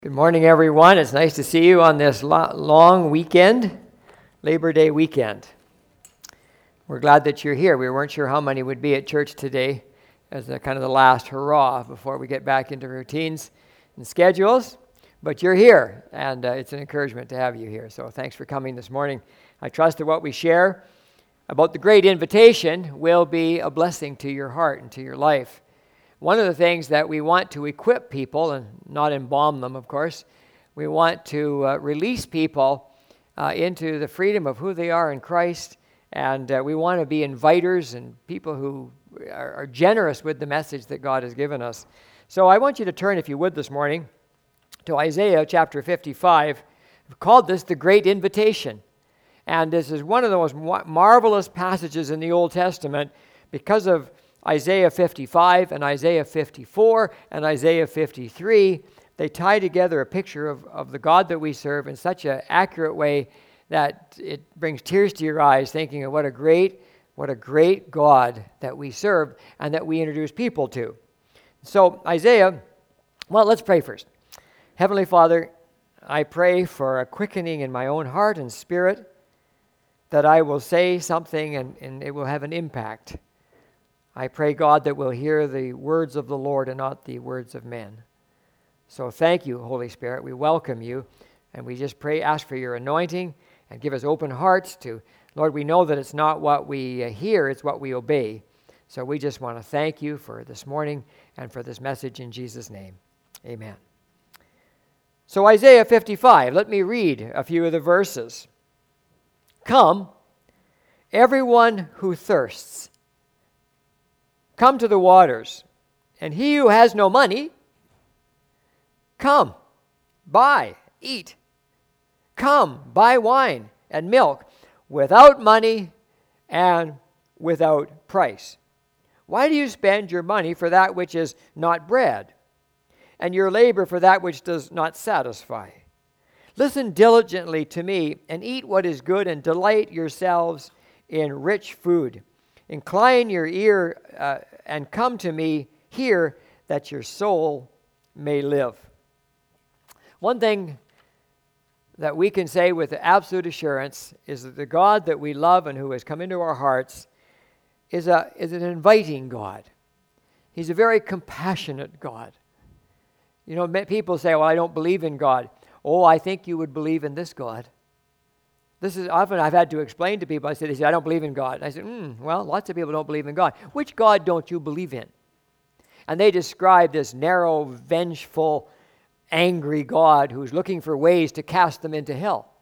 Good morning, everyone. It's nice to see you on this long weekend, Labor Day weekend. We're glad that you're here. We weren't sure how many would be at church today as kind of the last hurrah before we get back into routines and schedules. But you're here, and it's an encouragement to have you here. So thanks for coming this morning. I trust that what we share about the Great Invitation will be a blessing to your heart and to your life. One of the things that we want to equip people, and not embalm them, of course, we want to release people into the freedom of who they are in Christ, and we want to be inviters and people who are generous with the message that God has given us. So I want you to turn, if you would, this morning to Isaiah chapter 55. We've called this the Great Invitation, and this is one of the most marvelous passages in the Old Testament because of Isaiah 55 and Isaiah 54 and Isaiah 53, they tie together a picture of the God that we serve in such an accurate way that it brings tears to your eyes thinking of what a great God that we serve and that we introduce people to. So Isaiah, well, let's pray first. Heavenly Father, I pray for a quickening in my own heart and spirit that I will say something and it will have an impact. I pray, God, that we'll hear the words of the Lord and not the words of men. So thank you, Holy Spirit. We welcome you, and we just ask for your anointing, and give us open hearts to, Lord, we know that it's not what we hear, it's what we obey. So we just want to thank you for this morning and for this message in Jesus' name. Amen. So Isaiah 55, let me read a few of the verses. Come, everyone who thirsts, come to the waters, and he who has no money, come, buy, eat. Come, buy wine and milk without money and without price. Why do you spend your money for that which is not bread, and your labor for that which does not satisfy? Listen diligently to me, and eat what is good, and delight yourselves in rich food. Incline your ear and come to me, hear that your soul may live. One thing that we can say with absolute assurance is that the God that we love and who has come into our hearts is an inviting God. He's a very compassionate God. You know, people say, well, I don't believe in God. Oh, I think you would believe in this God. This is often I've had to explain to people. They say, I don't believe in God. And I said, well, lots of people don't believe in God. Which God don't you believe in? And they describe this narrow, vengeful, angry God who's looking for ways to cast them into hell.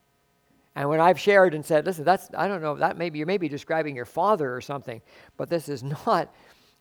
And when I've shared and said, listen, I don't know, you may be describing your father or something, but this is not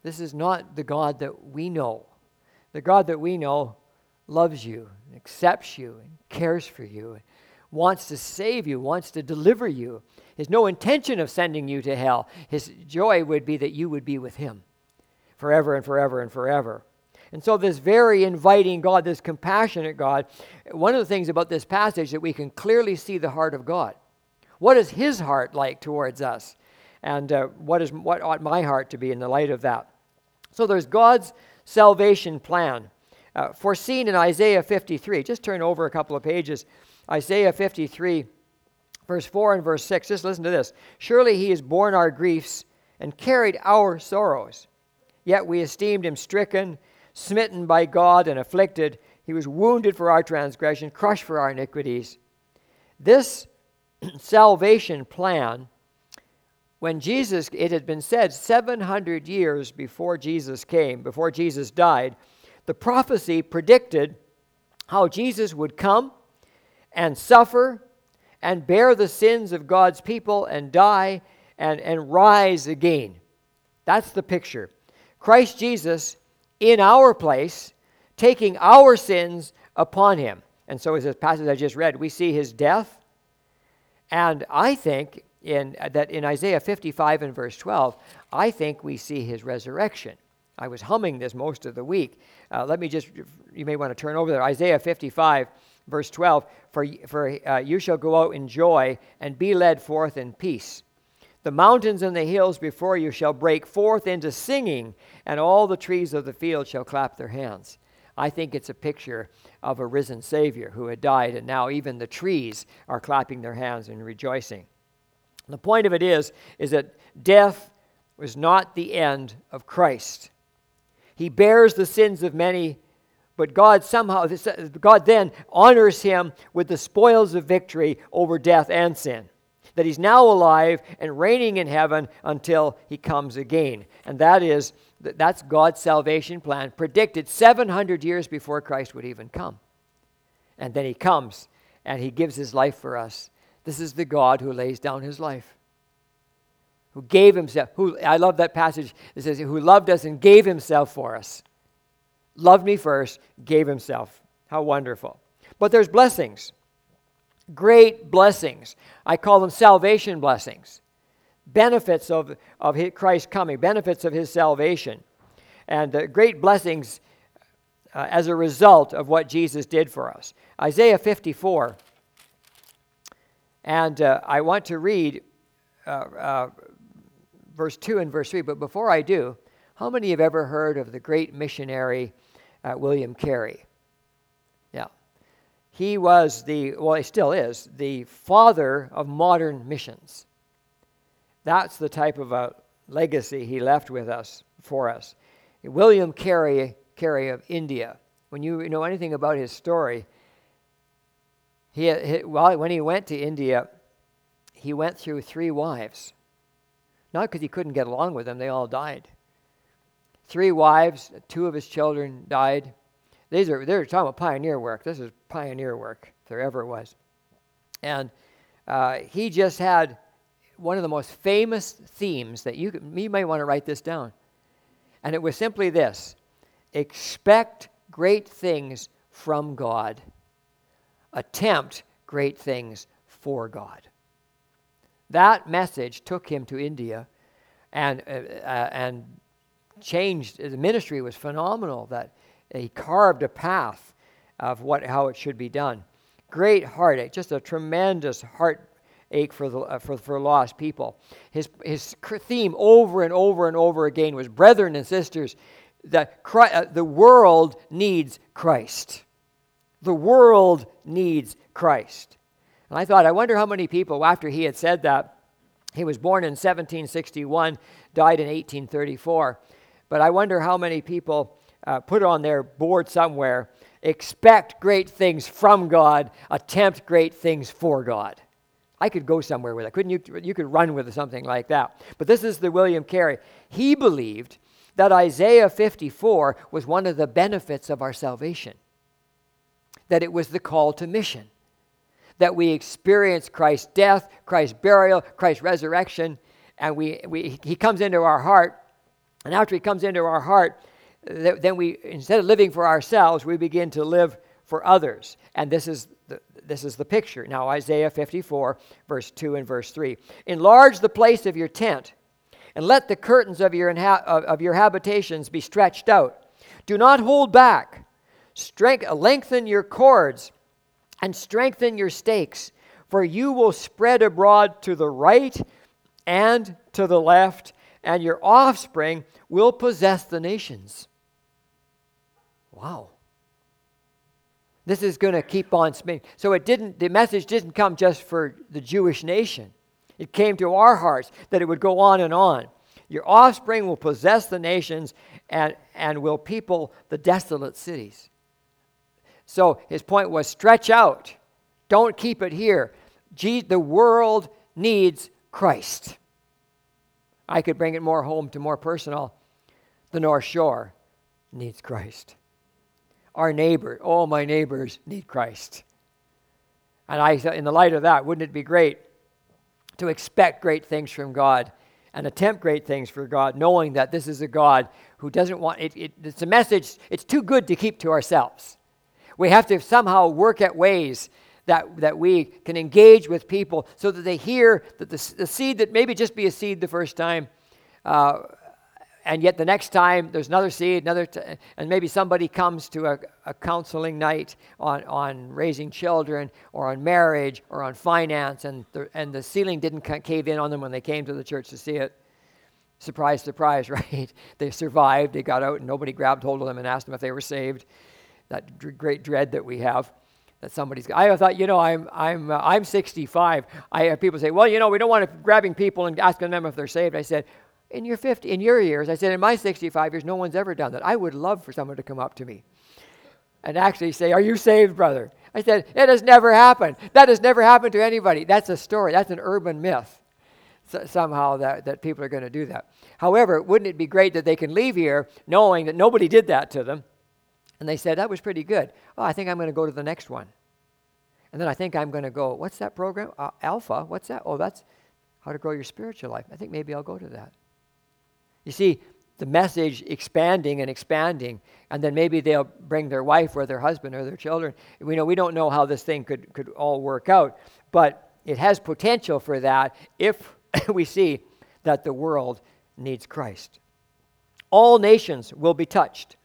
the God that we know. The God that we know loves you, accepts you, and cares for you, wants to save you, wants to deliver you. He has no intention of sending you to hell. His joy would be that you would be with him forever and forever and forever. And so this very inviting God, this compassionate God, one of the things about this passage that we can clearly see the heart of God. What is his heart like towards us? And what ought my heart to be in the light of that? So there's God's salvation plan foreseen in Isaiah 53. Just turn over a couple of pages. Isaiah 53, verse 4 and verse 6. Just listen to this. Surely he has borne our griefs and carried our sorrows. Yet we esteemed him stricken, smitten by God, and afflicted. He was wounded for our transgression, crushed for our iniquities. This salvation plan, when Jesus, it had been said 700 years before Jesus came, before Jesus died, the prophecy predicted how Jesus would come and suffer and bear the sins of God's people and die and rise again. That's the picture. Christ Jesus in our place, taking our sins upon him. And so as this passage I just read, we see his death. And I think in Isaiah 55 and verse 12, I think we see his resurrection. I was humming this most of the week. You may want to turn over there. Isaiah 55, verse 12, for you shall go out in joy and be led forth in peace. The mountains and the hills before you shall break forth into singing, and all the trees of the field shall clap their hands. I think it's a picture of a risen Savior who had died, and now even the trees are clapping their hands and rejoicing. The point of it is that death was not the end of Christ. He bears the sins of many, but God then honors him with the spoils of victory over death and sin. That he's now alive and reigning in heaven until he comes again. And that's God's salvation plan, predicted 700 years before Christ would even come. And then he comes and he gives his life for us. This is the God who lays down his life, who gave himself, I love that passage. It says, who loved us and gave himself for us. Loved me first, gave himself. How wonderful. But there's blessings. Great blessings. I call them salvation blessings. Benefits of Christ's coming, benefits of his salvation. And great blessings as a result of what Jesus did for us. Isaiah 54. And I want to read verse 2 and verse 3. But before I do, how many have ever heard of the great missionary William Carey? Yeah. He was he still is, the father of modern missions. That's the type of a legacy he left with us, for us. William Carey of India. When you know anything about his story, when he went to India, he went through 3 wives. Not because he couldn't get along with them, they all died. 3 wives, 2 of his children died. They're talking about pioneer work. This is pioneer work, if there ever was. And he just had one of the most famous themes that you might want to write this down. And it was simply this: expect great things from God. Attempt great things for God. That message took him to India and changed. The ministry was phenomenal. That he carved a path of how it should be done. Great heartache, just a tremendous heartache for lost people. His theme over and over and over again was, brethren and sisters, that the world needs Christ. The world needs Christ. And I thought, I wonder how many people, after he had said that, he was born in 1761, died in 1834, but I wonder how many people put on their board somewhere, expect great things from God, attempt great things for God. I could go somewhere with that. Couldn't you? You could run with something like that. But this is the William Carey. He believed that Isaiah 54 was one of the benefits of our salvation, that it was the call to mission, that we experience Christ's death, Christ's burial, Christ's resurrection, and he comes into our heart, and after he comes into our heart, then we, instead of living for ourselves, we begin to live for others. And this is the picture. Now, Isaiah 54, verse 2 and verse 3. Enlarge the place of your tent, and let the curtains of your habitations be stretched out. Do not hold back. Lengthen your cords, and strengthen your stakes, for you will spread abroad to the right and to the left, and your offspring will possess the nations. Wow. This is going to keep on spinning. So the message didn't come just for the Jewish nation. It came to our hearts that it would go on and on. Your offspring will possess the nations and will people the desolate cities. So his point was, stretch out. Don't keep it here. The world needs Christ. I could bring it more home to more personal. The North Shore needs Christ. Our neighbor, all my neighbors need Christ. And I thought, in the light of that, wouldn't it be great to expect great things from God and attempt great things for God, knowing that this is a God who doesn't want it. It's a message, it's too good to keep to ourselves. We have to somehow work at ways that we can engage with people so that they hear that the seed that maybe just be a seed the first time, and yet the next time there's another seed, and maybe somebody comes to a counseling night on raising children or on marriage or on finance, and the ceiling didn't cave in on them when they came to the church to see it. Surprise, surprise, right? They survived, they got out, and nobody grabbed hold of them and asked them if they were saved. that great dread that we have. That somebody's. I thought, I'm 65. I have people say, well, we don't want to grabbing people and asking them if they're saved. I said, in your years, I said, in my 65 years, no one's ever done that. I would love for someone to come up to me and actually say, are you saved, brother? I said, it has never happened. That has never happened to anybody. That's a story. That's an urban myth. Somehow that people are going to do that. However, wouldn't it be great that they can leave here knowing that nobody did that to them? And they said, that was pretty good. Oh, I think I'm going to go to the next one. And then I think I'm going to go, what's that program? Alpha, what's that? Oh, that's how to grow your spiritual life. I think maybe I'll go to that. You see, the message expanding and expanding, and then maybe they'll bring their wife or their husband or their children. We don't know how this thing could all work out, but it has potential for that if we see that the world needs Christ. All nations will be touched.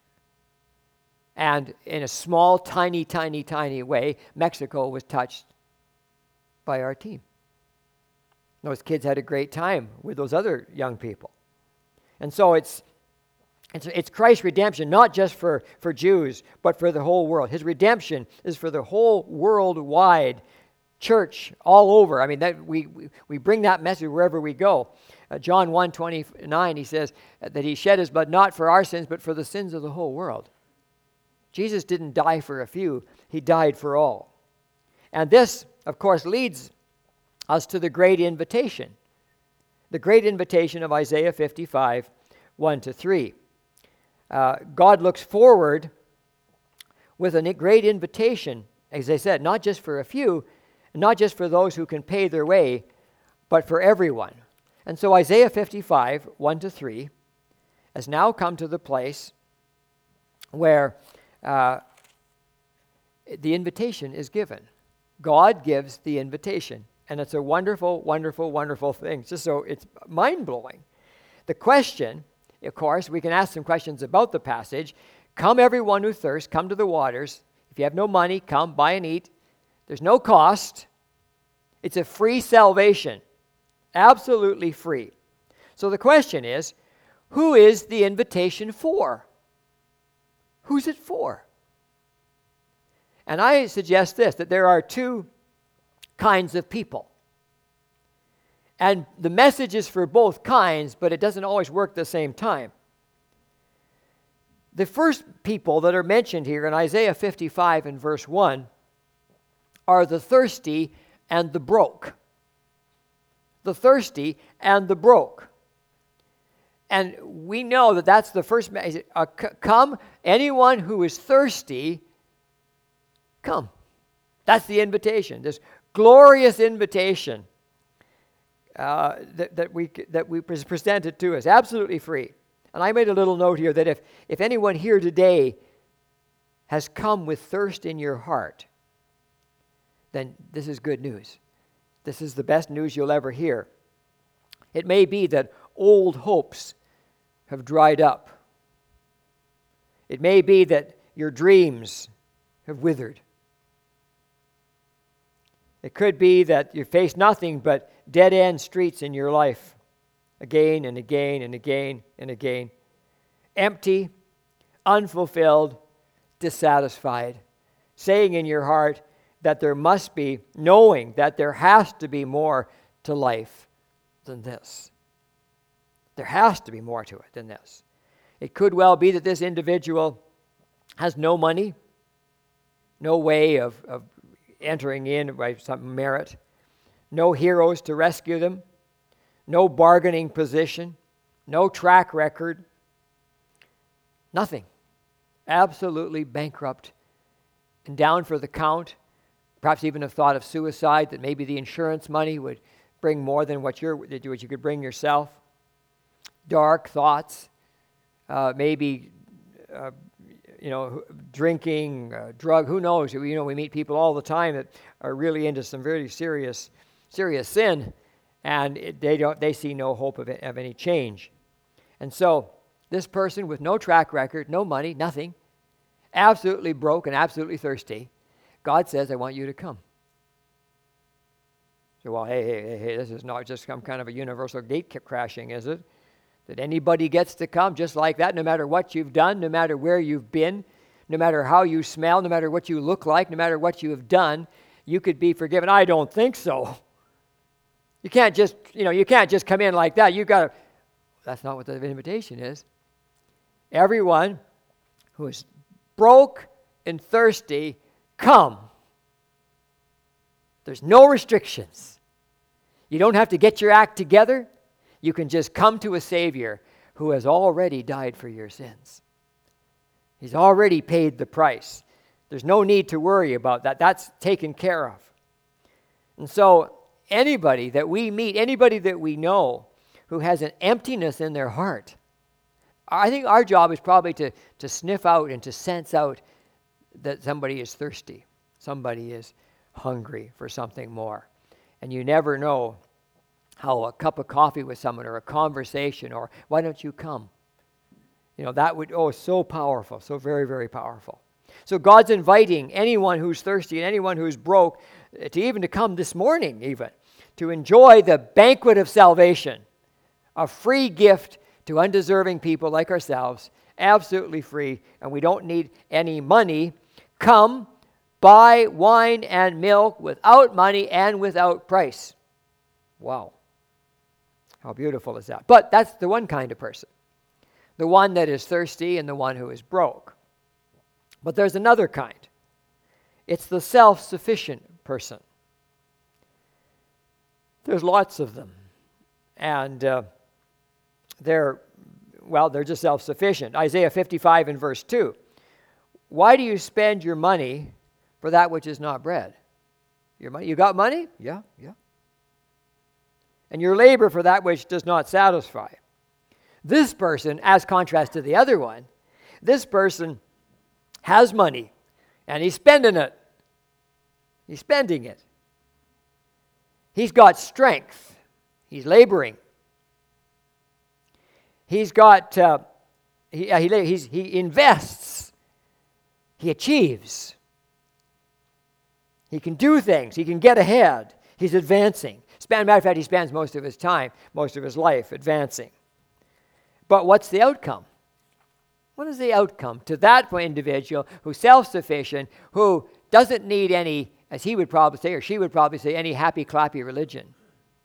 And in a small, tiny, tiny, tiny way, Mexico was touched by our team. Those kids had a great time with those other young people. And so it's Christ's redemption, not just for Jews, but for the whole world. His redemption is for the whole worldwide church all over. I mean, that we bring that message wherever we go. John 1:29, he says that he shed his blood not for our sins, but for the sins of the whole world. Jesus didn't die for a few. He died for all. And this, of course, leads us to the great invitation. The great invitation of Isaiah 55, 1-3. God looks forward with a great invitation, as I said, not just for a few, not just for those who can pay their way, but for everyone. And so Isaiah 55, 1-3, has now come to the place where the invitation is given. God gives the invitation. And it's a wonderful, wonderful, wonderful thing. It's mind-blowing. The question, of course, we can ask some questions about the passage. Come everyone who thirsts, come to the waters. If you have no money, come, buy and eat. There's no cost. It's a free salvation. Absolutely free. So the question is, who is the invitation for? Who's it for? And I suggest this, that there are two kinds of people. And the message is for both kinds, but it doesn't always work at the same time. The first people that are mentioned here in Isaiah 55 and verse 1 are the thirsty and the broke. The thirsty and the broke. And we know that that's the first message. Come, anyone who is thirsty, come. That's the invitation. This glorious invitation that we presented to us, absolutely free. And I made a little note here that if anyone here today has come with thirst in your heart, then this is good news. This is the best news you'll ever hear. It may be that old hopes have dried up. It may be that your dreams have withered. It could be that you face nothing but dead-end streets in your life, again and again and again and again. Empty, unfulfilled, dissatisfied, saying in your heart that there must be, knowing that there has to be more to life than this. There has to be more to it than this. It could well be that this individual has no money, no way of entering in by some merit, no heroes to rescue them, no bargaining position, no track record, nothing. Absolutely bankrupt and down for the count, perhaps even a thought of suicide, that maybe the insurance money would bring more than what you could bring yourself. Dark thoughts, maybe drinking, drug, who knows? We meet people all the time that are really into some very serious sin, and they see no hope of any change. And so this person with no track record, no money, nothing, absolutely broke and absolutely thirsty, God says, I want you to come. So, well, hey, this is not just some kind of a universal gate crashing, is it? That anybody gets to come just like that, no matter what you've done, no matter where you've been, no matter how you smell, no matter what you look like, no matter what you have done, you could be forgiven. I don't think so. You can't just come in like that. That's not what the invitation is. Everyone who is broke and thirsty, come. There's no restrictions. You don't have to get your act together. You can just come to a Savior who has already died for your sins. He's already paid the price. There's no need to worry about that. That's taken care of. And so anybody that we meet, anybody that we know who has an emptiness in their heart, I think our job is probably to sniff out and to sense out that somebody is thirsty. Somebody is hungry for something more. And you never know how a cup of coffee with someone or a conversation or why don't you come? That would, so powerful, so very, very powerful. So God's inviting anyone who's thirsty and anyone who's broke to come this morning even, to enjoy the banquet of salvation, a free gift to undeserving people like ourselves, absolutely free, and we don't need any money. Come, buy wine and milk without money and without price. Wow. How beautiful is that? But that's the one kind of person. The one that is thirsty and the one who is broke. But there's another kind. It's the self-sufficient person. There's lots of them. And they're just self-sufficient. Isaiah 55 and verse 2. Why do you spend your money for that which is not bread? Your money? You got money? Yeah. And your labor for that which does not satisfy. This person, as contrast to the other one, this person has money and he's spending it. He's spending it. He's got strength. He's laboring. He's got, he invests. He achieves. He can do things. He can get ahead. He's advancing. Matter of fact, he spends most of his time, most of his life advancing. But what's the outcome? What is the outcome to that individual who's self-sufficient, who doesn't need any, as he would probably say, or she would probably say, any happy, clappy religion?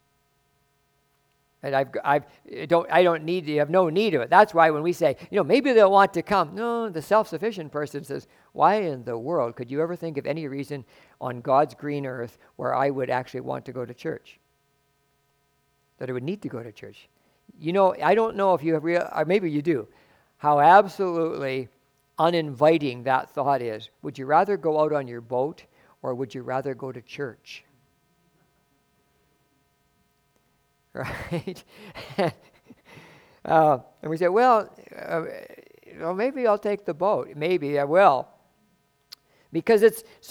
And I have no need of it. That's why when we say, maybe they'll want to come. No, the self-sufficient person says, why in the world could you ever think of any reason on God's green earth where I would actually want to go to church? That I would need to go to church? I don't know if you have or maybe you do, how absolutely uninviting that thought is. Would you rather go out on your boat or would you rather go to church? Right? And we say, maybe I'll take the boat. Maybe I will. Because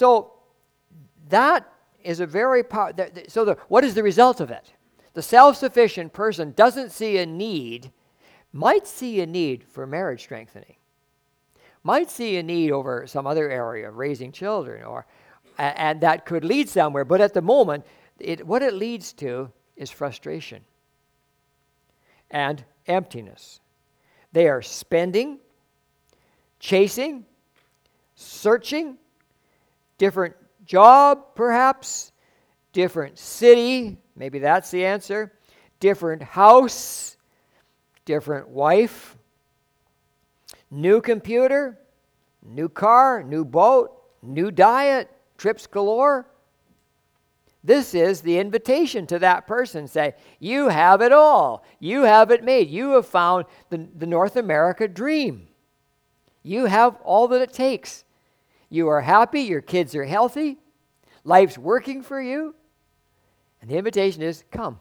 that is a very what is the result of it? The self-sufficient person doesn't see a need, might see a need for marriage strengthening, might see a need over some other area of raising children, and that could lead somewhere. But at the moment, what it leads to is frustration and emptiness. They are spending, chasing, searching, different job perhaps, different city, maybe that's the answer, different house, different wife, new computer, new car, new boat, new diet, trips galore. This is the invitation to that person. Say, you have it all. You have it made. You have found the North America dream. You have all that it takes. You are happy. Your kids are healthy. Life's working for you. And the invitation is, come.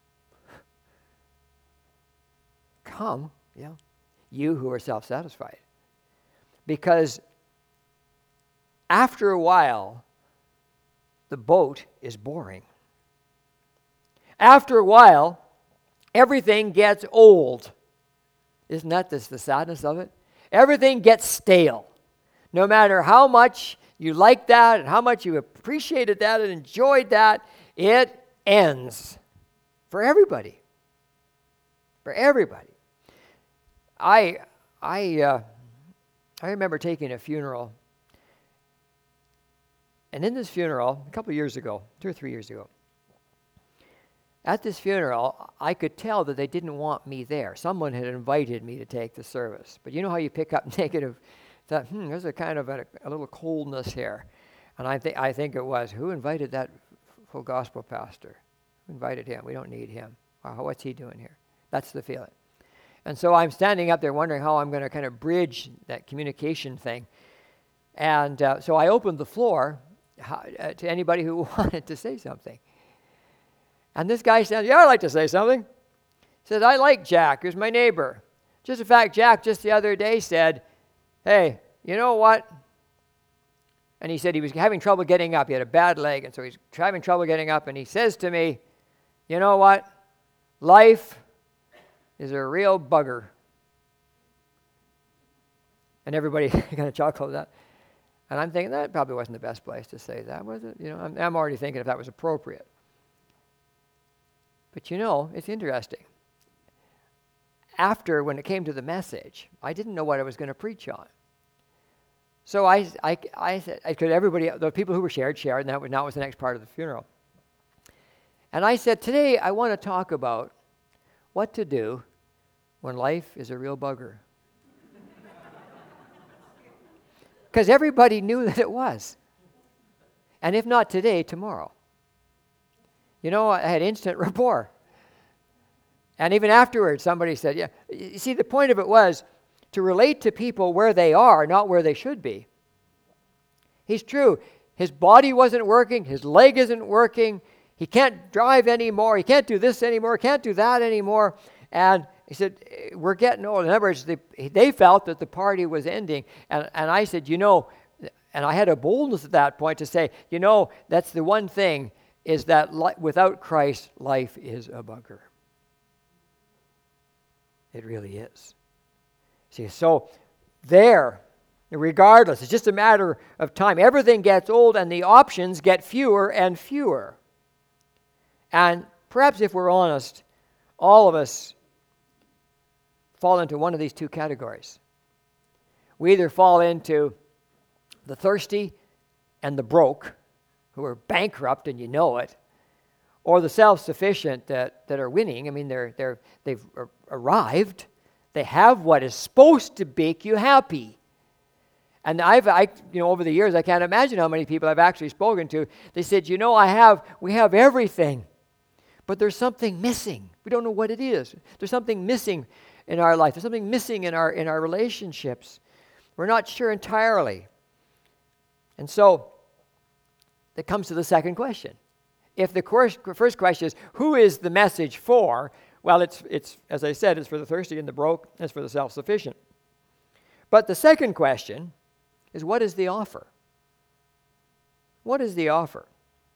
Come, you who are self-satisfied. Because after a while, the boat is boring. After a while, everything gets old. Isn't that the sadness of it? Everything gets stale. No matter how much you like that and how much you appreciated that and enjoyed that, it ends for everybody. For everybody. I I remember taking a funeral. And in this funeral, a couple of years ago, 2 or 3 years ago, at this funeral, I could tell that they didn't want me there. Someone had invited me to take the service. But you know how you pick up negative? Thought, there's a kind of a little coldness here. And I think it was, who invited that full gospel pastor? Who invited him? We don't need him. What's he doing here? That's the feeling. And so I'm standing up there wondering how I'm going to kind of bridge that communication thing. And so I opened the floor to anybody who wanted to say something. And this guy said, I'd like to say something. He said, I like Jack. He's my neighbor. Just the fact, Jack just the other day said, hey, you know what? And he said he was having trouble getting up. He had a bad leg, and so he's having trouble getting up. And he says to me, you know what? Life is a real bugger. And everybody kind of chuckled at that. And I'm thinking, that probably wasn't the best place to say that, was it? I'm already thinking if that was appropriate. But it's interesting. When it came to the message, I didn't know what I was going to preach on. So I said, everybody, the people who were shared, and that was the next part of the funeral. And I said, today I want to talk about what to do when life is a real bugger. Because everybody knew that it was. And if not today, tomorrow. I had instant rapport. And even afterwards, somebody said, yeah. You see, the point of it was to relate to people where they are, not where they should be. He's true. His body wasn't working. His leg isn't working. He can't drive anymore. He can't do this anymore. Can't do that anymore. And he said, we're getting old. In other words, they felt that the party was ending. And I said, and I had a boldness at that point to say, that's the one thing, is that without Christ, life is a bugger. It really is. See, so regardless, it's just a matter of time. Everything gets old and the options get fewer and fewer. And perhaps if we're honest, all of us fall into one of these two categories. We either fall into the thirsty and the broke, who are bankrupt and you know it, or the self-sufficient that are winning. I mean, they've arrived. They have what is supposed to make you happy. And over the years, I can't imagine how many people I've actually spoken to. They said, we have everything, but there's something missing. We don't know what it is. There's something missing in our life. There's something missing in our relationships. We're not sure entirely. And so that comes to the second question. If the first question is, who is the message for? Well, it's as I said, it's for the thirsty and the broke. It's for the self-sufficient. But the second question is, what is the offer? What is the offer?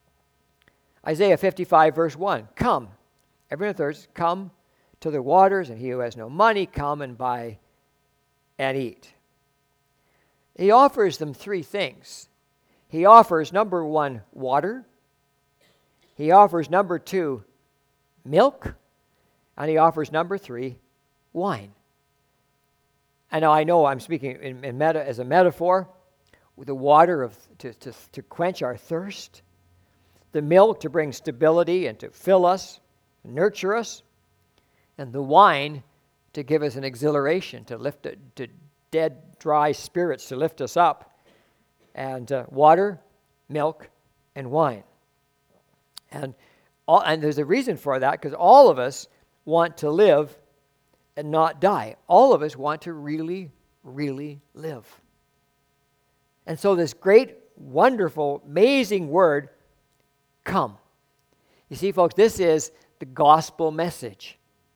Isaiah 55, verse 1. Come, everyone thirsts, come to the waters, and he who has no money, come and buy and eat. He offers them three things. He offers, number one, water. He offers, number two, milk. And he offers, number three, wine. And now I know I'm speaking as a metaphor, with the water to quench our thirst, the milk to bring stability and to fill us, nurture us, and the wine to give us an exhilaration, to dead, dry spirits, to lift us up. And water, milk, and wine. And there's a reason for that, because all of us want to live and not die. All of us want to really, really live. And so this great, wonderful, amazing word, come. You see, folks, this is the gospel message.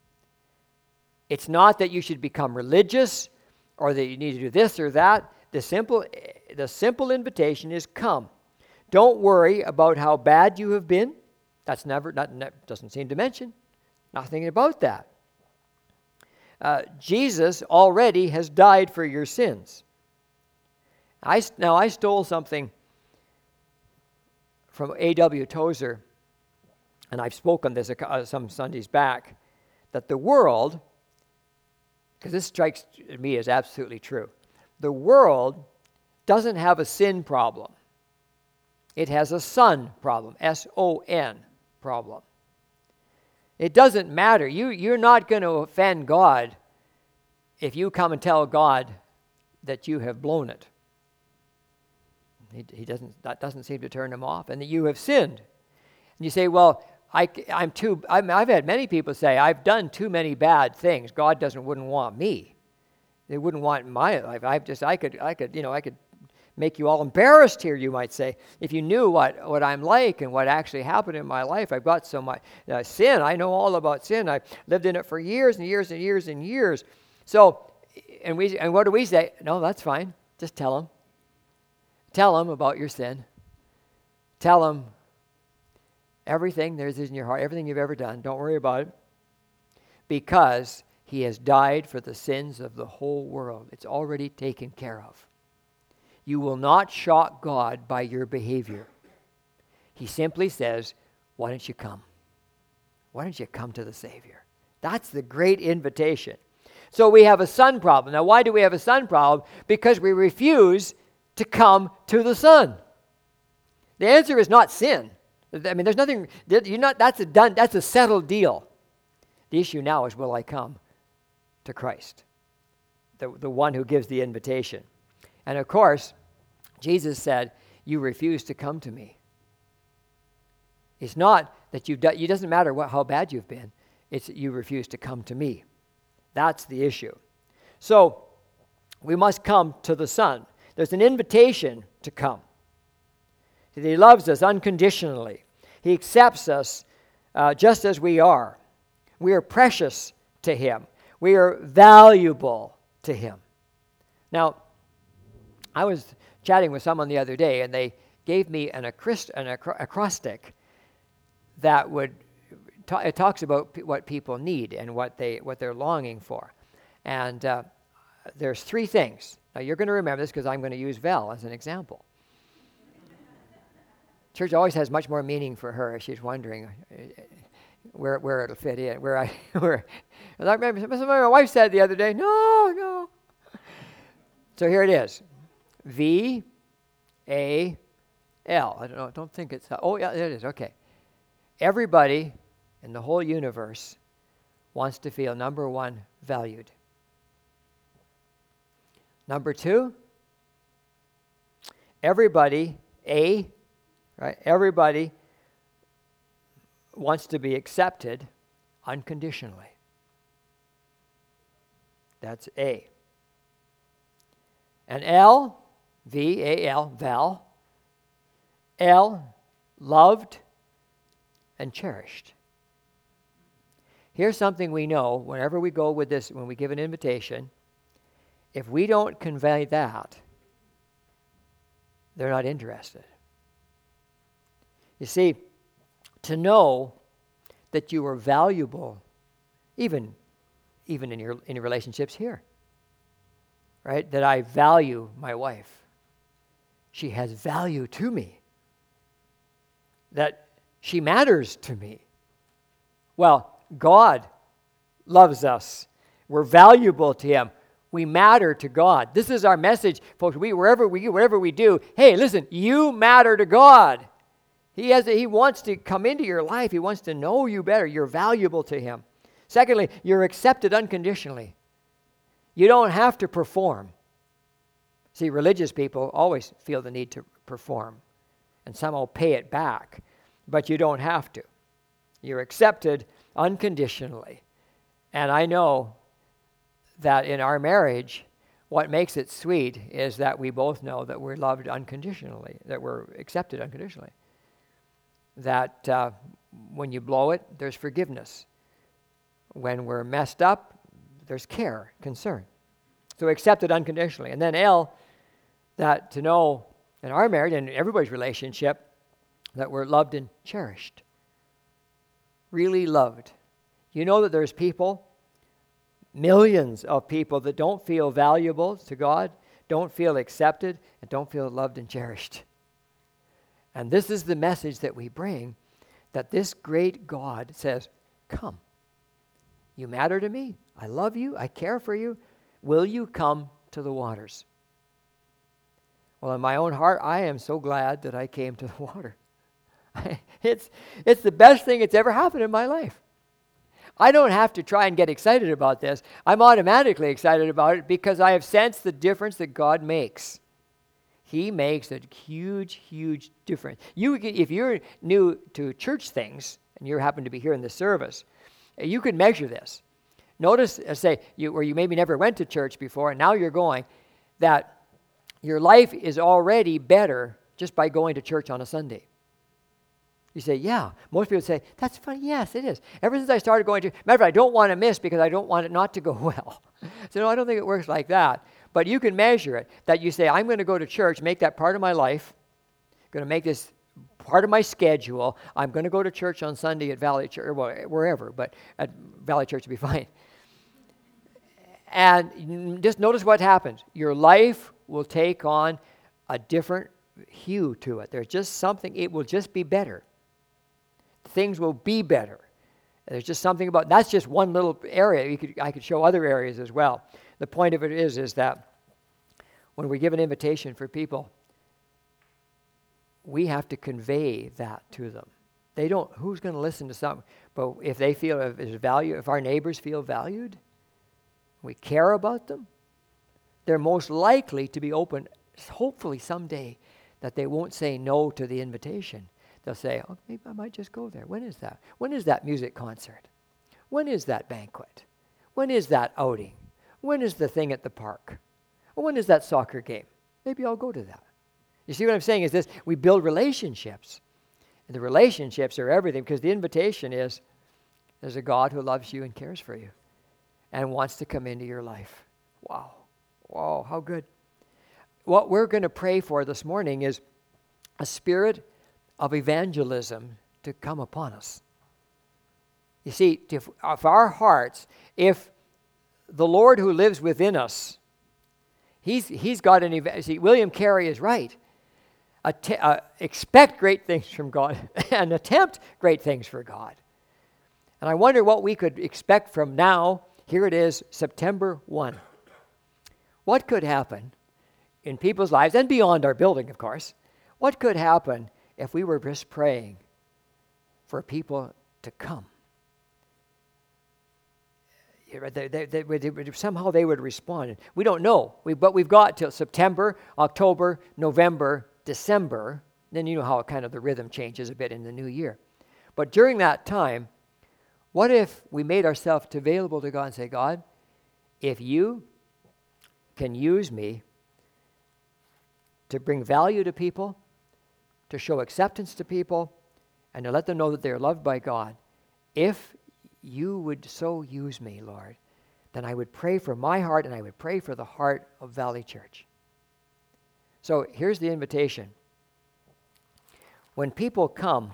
It's not that you should become religious or that you need to do this or that. The simple invitation is come. Don't worry about how bad you have been. That's doesn't seem to mention. Nothing about that. Jesus already has died for your sins. I stole something from A.W. Tozer, and I've spoken this some Sundays back, that the world, because this strikes me as absolutely true, the world doesn't have a sin problem. It has a son problem, S-O-N problem. It doesn't matter. You're not going to offend God if you come and tell God that you have blown it. That doesn't seem to turn him off, and that you have sinned. And you say, well, I've had many people say, I've done too many bad things. God wouldn't want me. They wouldn't want my life. I could make you all embarrassed here, you might say, if you knew what I'm like and what actually happened in my life. I've got so much sin. I know all about sin. I've lived in it for years and years and years and years. So, and what do we say? No, that's fine. Just tell them. Tell them about your sin. Tell them everything there's in your heart, everything you've ever done. Don't worry about it. Because he has died for the sins of the whole world. It's already taken care of. You will not shock God by your behavior. He simply says, why don't you come? Why don't you come to the Savior? That's the great invitation. So we have a son problem. Now, why do we have a son problem? Because we refuse to come to the Son. The answer is not sin. I mean, there's nothing. That's a settled deal. The issue now is, will I come to Christ, the one who gives the invitation? And of course, Jesus said, "You refuse to come to me." It's not that it doesn't matter how bad you've been. It's that you refuse to come to me. That's the issue. So we must come to the Son. There's an invitation to come. He loves us unconditionally. He accepts us just as we are. We are precious to him. We are valuable to him. Now, I was chatting with someone the other day, and they gave me an acrostic that it talks about what people need and what they're longing for. And there's 3 things. Now, you're going to remember this because I'm going to use Val as an example. Church always has much more meaning for her. She's wondering where it'll fit in. I remember something my wife said the other day. No. So here it is. VAL. I don't think it's... Oh, yeah, there it is. Okay. Everybody in the whole universe wants to feel, number 1, valued. Number 2, everybody, everybody wants to be accepted unconditionally. That's A. And L, V-A-L, Val, L, loved and cherished. Here's something we know whenever we go with this, when we give an invitation. If we don't convey that, they're not interested. You see, to know that you are valuable, even in your relationships here, right? That I value my wife. She has value to me. That she matters to me. Well, God loves us. We're valuable to him. We matter to God. This is our message, folks. Wherever we go, whatever we do, hey, listen, you matter to God. He wants to come into your life. He wants to know you better. You're valuable to him. Secondly, you're accepted unconditionally. You don't have to perform. See, religious people always feel the need to perform and somehow pay it back, but you don't have to. You're accepted unconditionally. And I know that in our marriage, what makes it sweet is that we both know that we're loved unconditionally, that we're accepted unconditionally. That when you blow it, there's forgiveness. When we're messed up, there's care, concern. So accepted unconditionally. And then L, that to know in our marriage and in everybody's relationship that we're loved and cherished. Really loved. You know that there's people, millions of people that don't feel valuable to God, don't feel accepted, and don't feel loved and cherished. And this is the message that we bring, that this great God says, come. You matter to me. I love you. I care for you. Will you come to the waters? Well, in my own heart, I am so glad that I came to the water. It's the best thing that's ever happened in my life. I don't have to try and get excited about this. I'm automatically excited about it because I have sensed the difference that God makes. He makes a huge, huge difference. If you're new to church things, and you happen to be here in the service, you can measure this. Notice, where you maybe never went to church before, and now you're going, that your life is already better just by going to church on a Sunday. You say, yeah. Most people say, that's funny. Yes, it is. Ever since I started going to, matter of fact, I don't want to miss because I don't want it not to go well. So no, I don't think it works like that. But you can measure it, that you say, I'm going to go to church, make that part of my life, going to make this part of my schedule. I'm going to go to church on Sunday at Valley Church, or wherever, but at Valley Church would be fine. And just notice what happens. Your life will take on a different hue to it. There's just something, it will just be better. Things will be better. There's just something about, that's just one little area. I could show other areas as well. The point of it is that when we give an invitation for people, we have to convey that to them. They don't, who's going to listen to something? But if they feel there's value, if our neighbors feel valued, we care about them, they're most likely to be open, hopefully someday, that they won't say no to the invitation. They'll say, oh, maybe I might just go there. When is that? When is that music concert? When is that banquet? When is that outing? When is the thing at the park? Or when is that soccer game? Maybe I'll go to that. You see what I'm saying is this, we build relationships. And the relationships are everything because the invitation is, there's a God who loves you and cares for you and wants to come into your life. Wow. Wow, how good. What we're going to pray for this morning is a spirit of evangelism to come upon us. You see, if our hearts, if the Lord who lives within us, He's got an, see, William Carey is right. Expect great things from God and attempt great things for God. And I wonder what we could expect from now. Here it is, September 1. What could happen in people's lives, and beyond our building, of course, what could happen if we were just praying for people to come? Somehow they would respond. We don't know, but we've got till September, October, November, December. Then you know how kind of the rhythm changes a bit in the new year. But during that time, what if we made ourselves available to God and say, God, if you can use me to bring value to people, to show acceptance to people, and to let them know that they're loved by God, if you would so use me, Lord, then I would pray for my heart and I would pray for the heart of Valley Church. So here's the invitation. When people come,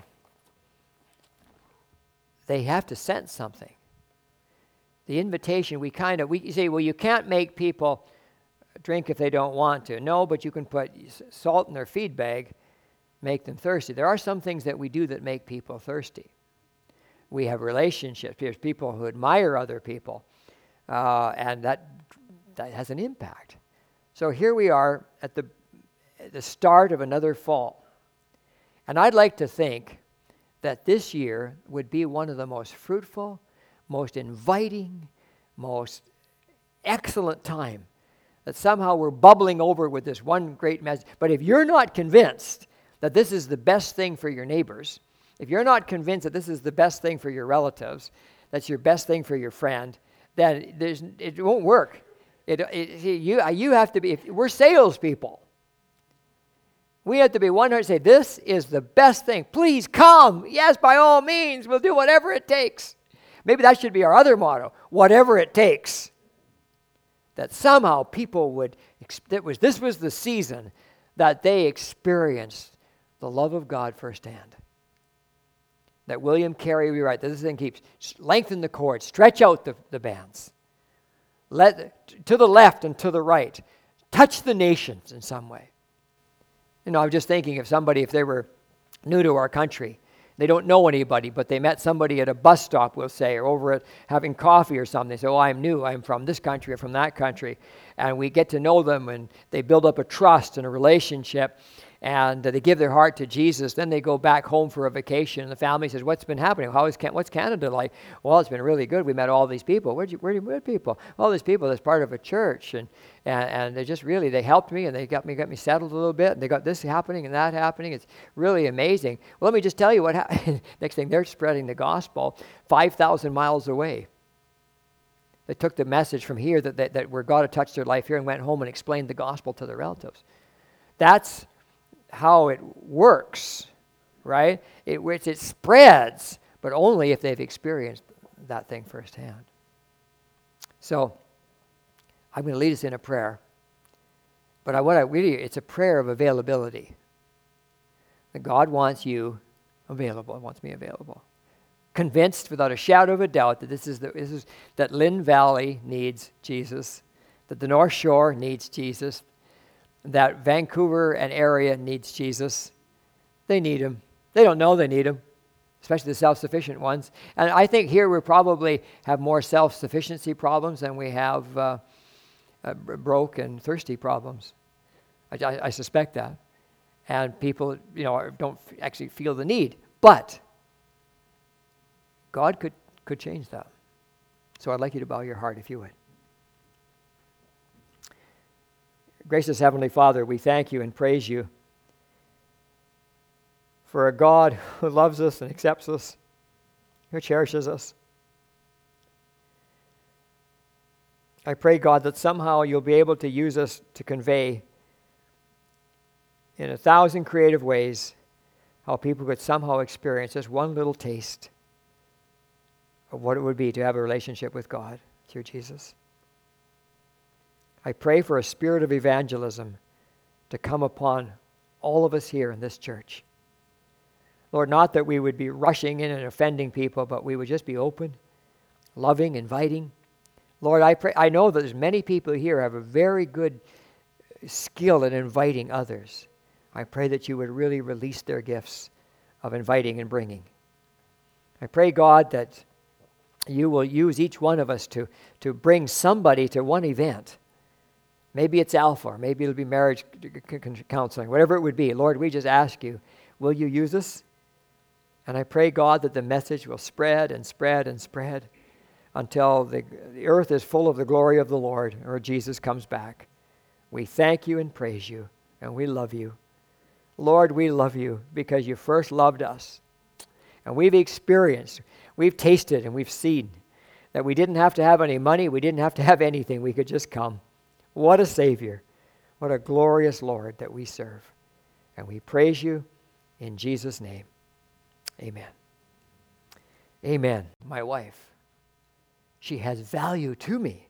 they have to sense something. The invitation, we say, well, you can't make people drink if they don't want to. No, but you can put salt in their feed bag, make them thirsty. There are some things that we do that make people thirsty. We have relationships. There's people who admire other people, and that has an impact. So here we are at the start of another fall. And I'd like to think that this year would be one of the most fruitful, most inviting, most excellent time. That somehow we're bubbling over with this one great message. But if you're not convinced that this is the best thing for your neighbors, if you're not convinced that this is the best thing for your relatives, that's your best thing for your friend, then it won't work. You have to be, we're salespeople. We have to be 100%, say, this is the best thing. Please come. Yes, by all means, we'll do whatever it takes. Maybe that should be our other motto, whatever it takes. That somehow people would, this was the season that they experienced the love of God firsthand. That William Carey, we write, this thing keeps, lengthen the cord, stretch out the bands. To the left and to the right. Touch the nations in some way. You know, I'm just thinking of somebody, if they were new to our country, They don't know anybody, but they met somebody at a bus stop, we'll say, or over at having coffee or something. They say, oh, I'm new. I'm from this country or from that country. And we get to know them, and they build up a trust and a relationship, and they give their heart to Jesus. Then they go back home for a vacation, and the family says, what's been happening? What's Canada like? Well, it's been really good. We met all these people. Where do you meet people? All these people that's part of a church, and they just really, they helped me, and they got me settled a little bit, and they got this happening and that happening. It's really amazing. Well, let me just tell you what happened. Next thing, they're spreading the gospel 5,000 miles away. They took the message from here that where God had touched their life here and went home and explained the gospel to their relatives. That's how it works, right? It spreads, but only if they've experienced that thing firsthand. So I'm going to lead us in a prayer, but it's a prayer of availability. That God wants you available, wants me available. Convinced without a shadow of a doubt that that Lynn Valley needs Jesus, that the North Shore needs Jesus, that Vancouver and area needs Jesus. They need him. They don't know they need him, especially the self-sufficient ones. And I think here we probably have more self-sufficiency problems than we have broke and thirsty problems. I suspect that. And people, don't actually feel the need. But God could change that. So I'd like you to bow your heart if you would. Gracious Heavenly Father, we thank you and praise you for a God who loves us and accepts us, who cherishes us. I pray, God, that somehow you'll be able to use us to convey in 1,000 creative ways how people could somehow experience just one little taste of what it would be to have a relationship with God through Jesus. I pray for a spirit of evangelism to come upon all of us here in this church. Lord, not that we would be rushing in and offending people, but we would just be open, loving, inviting. Lord, I pray. I know that there's many people here who have a very good skill in inviting others. I pray that you would really release their gifts of inviting and bringing. I pray, God, that you will use each one of us to bring somebody to one event. Maybe it's Alpha, or maybe it'll be marriage counseling, whatever it would be. Lord, we just ask you, will you use us? And I pray, God, that the message will spread and spread and spread until the earth is full of the glory of the Lord, or Jesus comes back. We thank you and praise you, and we love you. Lord, we love you because you first loved us. And we've experienced, we've tasted, and we've seen that we didn't have to have any money, we didn't have to have anything, we could just come. What a Savior. What a glorious Lord that we serve. And we praise you in Jesus' name. Amen. Amen. My wife, she has value to me.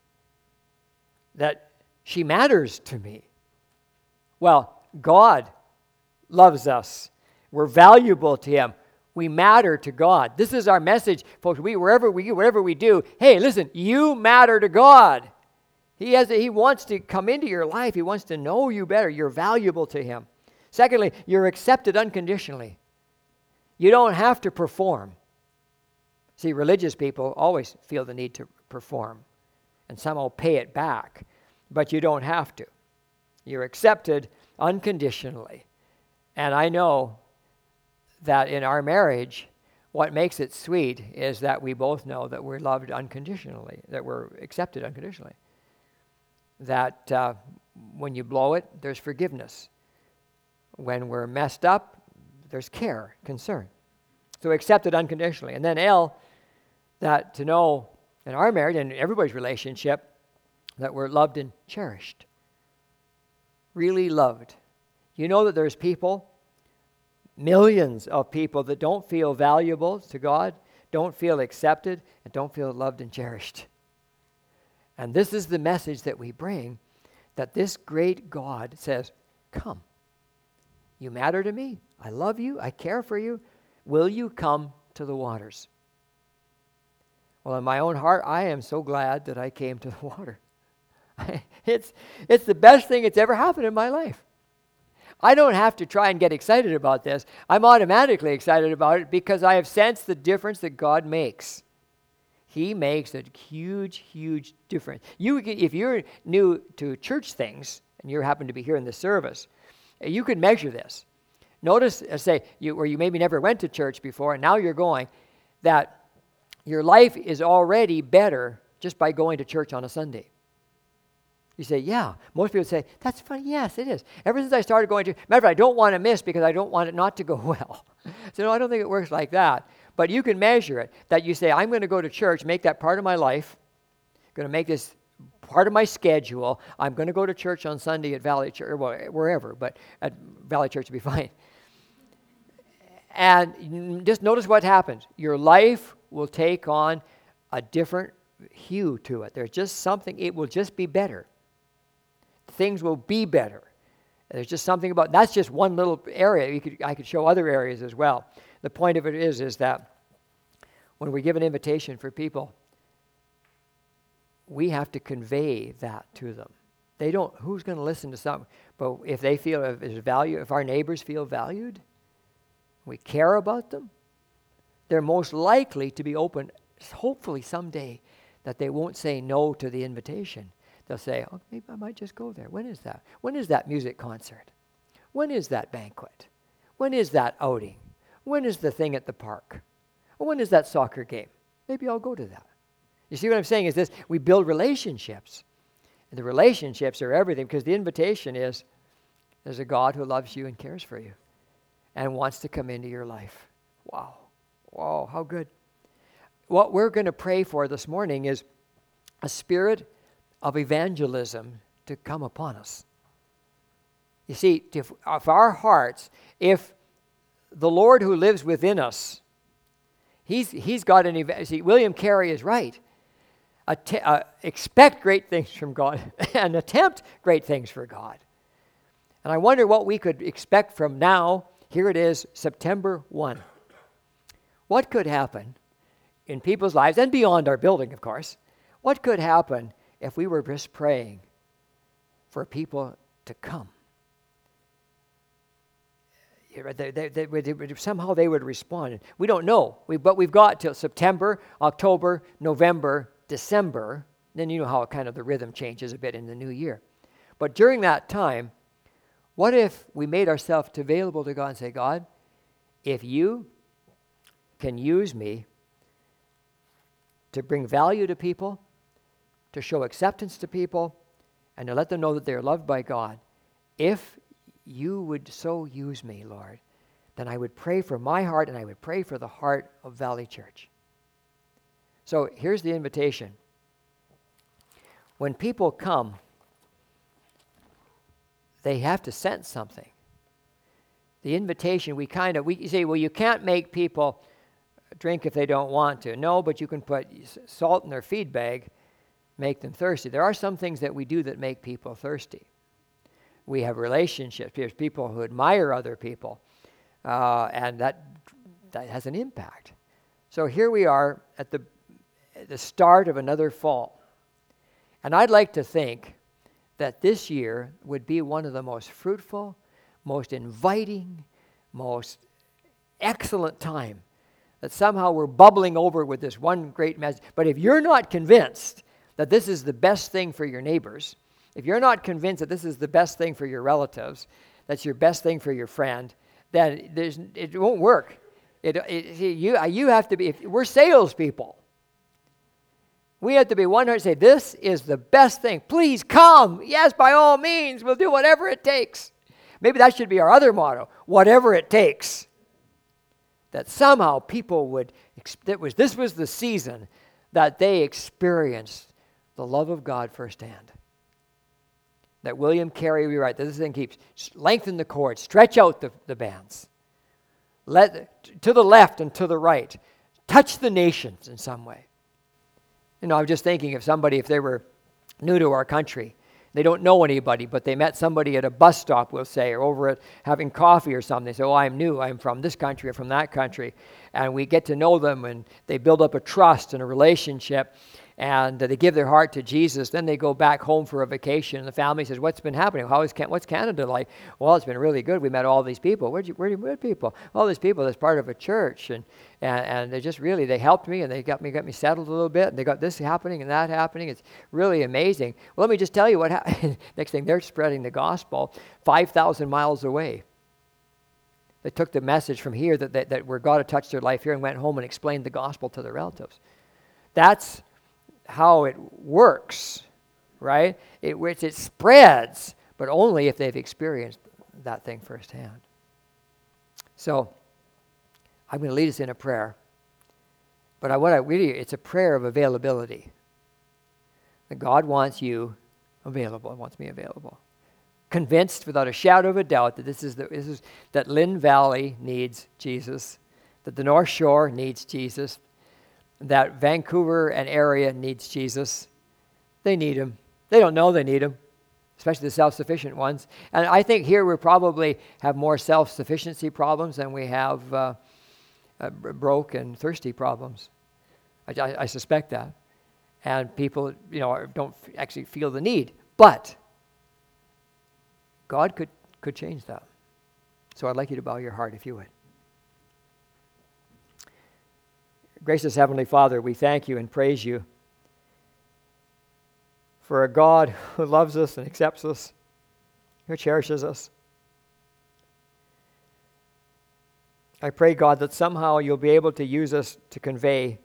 That she matters to me. Well, God loves us. We're valuable to him. We matter to God. This is our message, folks. Wherever we go, whatever we do, hey, listen, you matter to God. He wants to come into your life. He wants to know you better. You're valuable to him. Secondly, you're accepted unconditionally. You don't have to perform. See, religious people always feel the need to perform and somehow pay it back, but you don't have to. You're accepted unconditionally. And I know that in our marriage, what makes it sweet is that we both know that we're loved unconditionally, that we're accepted unconditionally. That when you blow it, there's forgiveness. When we're messed up, there's care, concern. So accepted unconditionally. And then L, that to know in our marriage and in everybody's relationship that we're loved and cherished. Really loved. You know that there's people, millions of people that don't feel valuable to God, don't feel accepted, and don't feel loved and cherished. And this is the message that we bring, that this great God says, come. You matter to me. I love you. I care for you. Will you come to the waters? Well, in my own heart, I am so glad that I came to the water. It's the best thing that's ever happened in my life. I don't have to try and get excited about this. I'm automatically excited about it because I have sensed the difference that God makes. He makes a huge, huge difference. If you're new to church things, and you happen to be here in the service, you can measure this. Notice, where you maybe never went to church before, and now you're going, that your life is already better just by going to church on a Sunday. You say, yeah. Most people say, that's funny. Yes, it is. Ever since I started going to, matter of fact, I don't want to miss because I don't want it not to go well. So no, I don't think it works like that. But you can measure it, that you say, I'm going to go to church, make that part of my life, going to make this part of my schedule. I'm going to go to church on Sunday at Valley Church, or wherever, but at Valley Church would be fine. And just notice what happens. Your life will take on a different hue to it. There's just something, it will just be better. Things will be better. There's just something about, that's just one little area. I could show other areas as well. The point of it is that when we give an invitation for people, we have to convey that to them. They don't, who's going to listen to something? But if they feel there's value, if our neighbors feel valued, we care about them, they're most likely to be open, hopefully someday, that they won't say no to the invitation. They'll say, oh, maybe I might just go there. When is that? When is that music concert? When is that banquet? When is that outing? When is the thing at the park? Or when is that soccer game? Maybe I'll go to that. You see what I'm saying is this, we build relationships. And the relationships are everything because the invitation is, there's a God who loves you and cares for you and wants to come into your life. Wow. Wow, how good. What we're going to pray for this morning is a spirit of evangelism to come upon us. You see, if our hearts, if the Lord who lives within us, he's got an, see, William Carey is right. Expect great things from God and attempt great things for God. And I wonder what we could expect from now. Here it is, September 1. What could happen in people's lives, and beyond our building, of course, what could happen if we were just praying for people to come? Somehow they would respond. We don't know, but we've got till September, October, November, December. Then you know how kind of the rhythm changes a bit in the new year. But during that time, what if we made ourselves available to God and say, God, if you can use me to bring value to people, to show acceptance to people, and to let them know that they're loved by God, if you would so use me, Lord, then I would pray for my heart and I would pray for the heart of Valley Church. So here's the invitation. When people come, they have to sense something. The invitation, we say, well, you can't make people drink if they don't want to. No, but you can put salt in their feed bag, make them thirsty. There are some things that we do that make people thirsty. We have relationships. There's people who admire other people, and that has an impact. So here we are at the start of another fall. And I'd like to think that this year would be one of the most fruitful, most inviting, most excellent time. That somehow we're bubbling over with this one great message. But if you're not convinced that this is the best thing for your neighbors, if you're not convinced that this is the best thing for your relatives, that's your best thing for your friend, then it won't work. You have to be, we're salespeople. We have to be 100%, say, this is the best thing. Please come. Yes, by all means, we'll do whatever it takes. Maybe that should be our other motto, whatever it takes. That somehow people would, this was the season that they experienced the love of God firsthand. That William Carey, we write, this thing keeps, lengthen the cord, stretch out the bands. To the left and to the right. Touch the nations in some way. You know, I'm just thinking of somebody, if they were new to our country, they don't know anybody, but they met somebody at a bus stop, we'll say, or over at having coffee or something. They say, oh, I'm new. I'm from this country or from that country. And we get to know them, and they build up a trust and a relationship. and they give their heart to Jesus. Then they go back home for a vacation, and the family says, what's been happening? What's Canada like? Well, it's been really good. We met all these people. Where do you meet people? All these people that's part of a church, and they just really, they helped me, and they got me settled a little bit, and they got this happening and that happening. It's really amazing. Well, let me just tell you what happened. Next thing, they're spreading the gospel 5,000 miles away. They took the message from here that where God had touched their life here and went home and explained the gospel to their relatives. That's how it works, right? It spreads, but only if they've experienced that thing firsthand. So I'm going to lead us in a prayer, but it's a prayer of availability. That God wants you available, wants me available. Convinced without a shadow of a doubt that that Lynn Valley needs Jesus, that the North Shore needs Jesus, that Vancouver and area needs Jesus. They need him. They don't know they need him, especially the self-sufficient ones. And I think here we probably have more self-sufficiency problems than we have broke and thirsty problems. I suspect that. And people, don't actually feel the need. But God could change that. So I'd like you to bow your heart if you would. Gracious Heavenly Father, we thank you and praise you for a God who loves us and accepts us, who cherishes us. I pray, God, that somehow you'll be able to use us to convey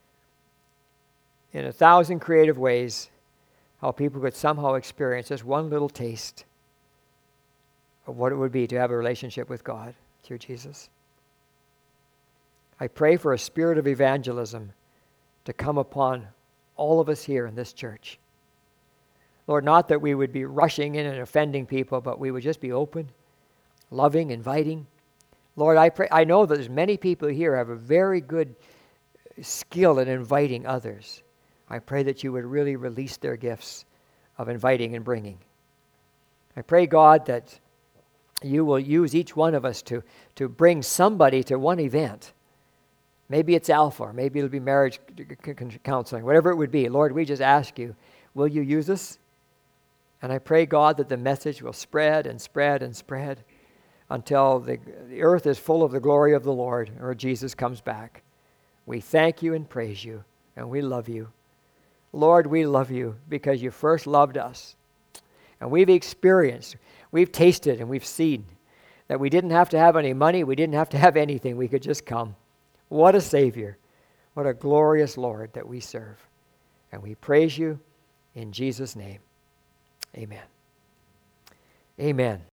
in 1,000 creative ways how people could somehow experience just one little taste of what it would be to have a relationship with God through Jesus. I pray for a spirit of evangelism to come upon all of us here in this church. Lord, not that we would be rushing in and offending people, but we would just be open, loving, inviting. Lord, I pray. I know that there's many people here who have a very good skill in inviting others. I pray that you would really release their gifts of inviting and bringing. I pray, God, that you will use each one of us to bring somebody to one event. Maybe it's Alpha, or maybe it'll be marriage counseling, whatever it would be. Lord, we just ask you, will you use us? And I pray, God, that the message will spread and spread and spread until the earth is full of the glory of the Lord, or Jesus comes back. We thank you and praise you, and we love you. Lord, we love you because you first loved us. And we've experienced, we've tasted, and we've seen that we didn't have to have any money, we didn't have to have anything, we could just come. What a Savior. What a glorious Lord that we serve. And we praise you in Jesus' name. Amen. Amen.